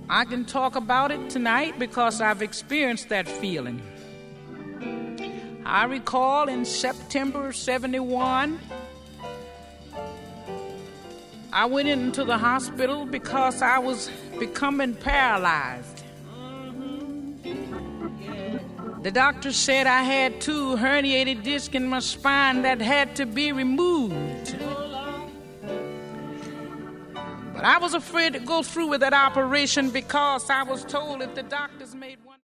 I can talk about it tonight because I've experienced that feeling. I recall in September 71, I went into the hospital because I was becoming paralyzed. The doctor said I had 2 herniated discs in my spine that had to be removed. But I was afraid to go through with that operation because I was told if the doctors made one